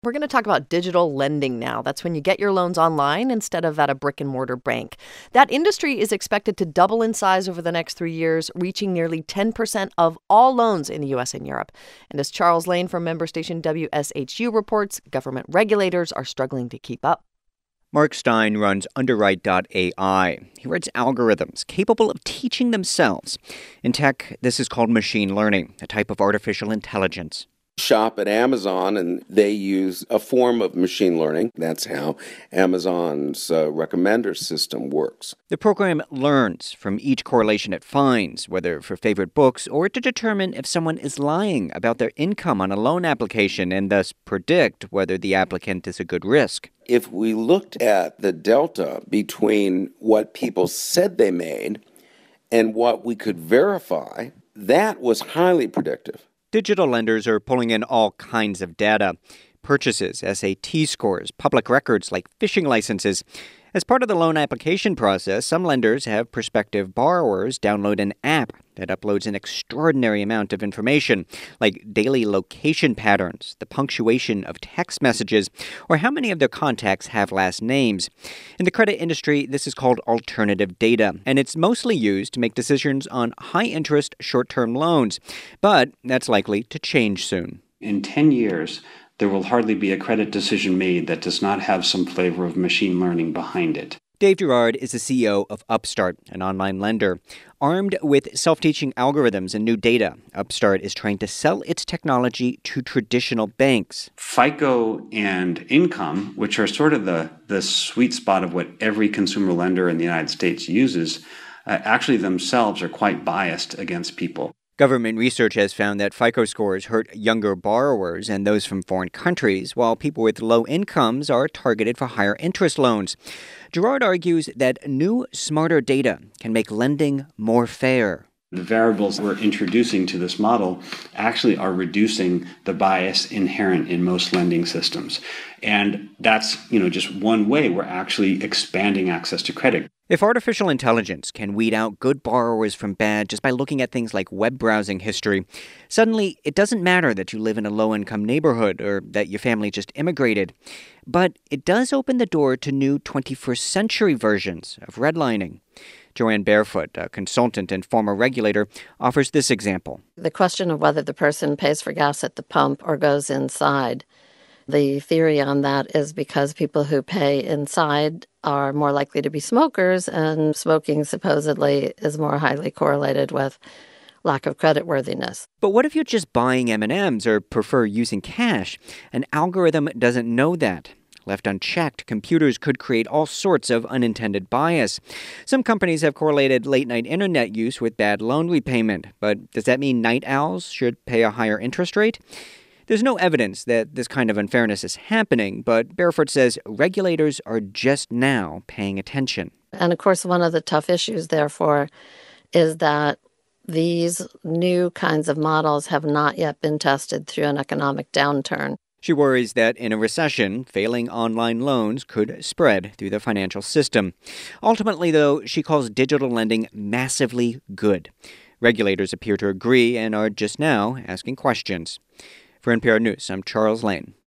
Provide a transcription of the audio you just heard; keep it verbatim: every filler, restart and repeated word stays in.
We're going to talk about digital lending now. That's when you get your loans online instead of at a brick and mortar bank. That industry is expected to double in size over the next three years, reaching nearly ten percent of all loans in the U S and Europe. And as Charles Lane from member station W S H U reports, government regulators are struggling to keep up. Mark Stein runs Underwrite dot A I. He writes algorithms capable of teaching themselves. In tech, this is called machine learning, a type of artificial intelligence. Shop at Amazon, and they use a form of machine learning. That's how Amazon's uh, recommender system works. The program learns from each correlation it finds, whether for favorite books or to determine if someone is lying about their income on a loan application and thus predict whether the applicant is a good risk. If we looked at the delta between what people said they made and what we could verify, that was highly predictive. Digital lenders are pulling in all kinds of data: purchases, S A T scores, public records like fishing licenses. As part of the loan application process, some lenders have prospective borrowers download an app that uploads an extraordinary amount of information, like daily location patterns, the punctuation of text messages, or how many of their contacts have last names. In the credit industry, this is called alternative data, and it's mostly used to make decisions on high-interest, short-term loans. But that's likely to change soon. In ten years, there will hardly be a credit decision made that does not have some flavor of machine learning behind it. Dave Gerard is the C E O of Upstart, an online lender. Armed with self-teaching algorithms and new data, Upstart is trying to sell its technology to traditional banks. FICO and Income, which are sort of the, the sweet spot of what every consumer lender in the United States uses, uh, actually themselves are quite biased against people. Government research has found that FICO scores hurt younger borrowers and those from foreign countries, while people with low incomes are targeted for higher interest loans. Gerard argues that new, smarter data can make lending more fair. The variables we're introducing to this model actually are reducing the bias inherent in most lending systems. And that's, you know, just one way we're actually expanding access to credit. If artificial intelligence can weed out good borrowers from bad just by looking at things like web browsing history, suddenly it doesn't matter that you live in a low-income neighborhood or that your family just immigrated. But it does open the door to new twenty-first century versions of redlining. Joanne Barefoot, a consultant and former regulator, offers this example. The question of whether the person pays for gas at the pump or goes inside. The theory on that is because people who pay inside are more likely to be smokers, and smoking supposedly is more highly correlated with lack of creditworthiness. But what if you're just buying M and M's or prefer using cash? An algorithm doesn't know that. Left unchecked, computers could create all sorts of unintended bias. Some companies have correlated late-night internet use with bad loan repayment. But does that mean night owls should pay a higher interest rate? There's no evidence that this kind of unfairness is happening, but Barefoot says regulators are just now paying attention. And of course, one of the tough issues, therefore, is that these new kinds of models have not yet been tested through an economic downturn. She worries that in a recession, failing online loans could spread through the financial system. Ultimately, though, she calls digital lending massively good. Regulators appear to agree and are just now asking questions. For N P R News, I'm Charles Lane.